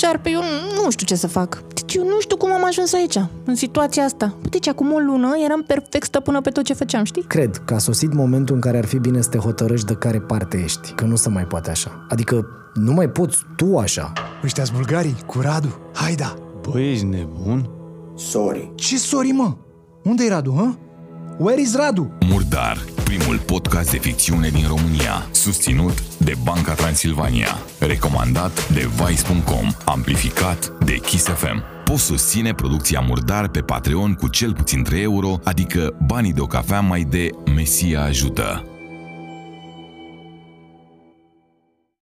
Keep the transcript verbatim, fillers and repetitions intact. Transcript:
șarpe, eu nu știu ce să fac. Deci eu nu știu cum am ajuns aici, în situația asta. Deci acum o lună eram perfect stăpână pe tot ce făceam, știi? Cred că a sosit momentul în care ar fi bine să te hotărăști de care parte ești, că nu se mai poate așa. Adică nu mai poți tu așa. Ăștia-s bulgarii, cu Radu. Haida! Băi, ești nebun? Sorry. Ce sorry, mă? Unde-i Radu, hă? Where is Radu? Murdar, primul podcast de ficțiune din România, susținut de Banca Transilvania, recomandat de Vice punct com, amplificat de Kiss F M. Poți susține producția Murdar pe Patreon cu cel puțin trei euro, adică banii de o cafea mai de Mesia ajută.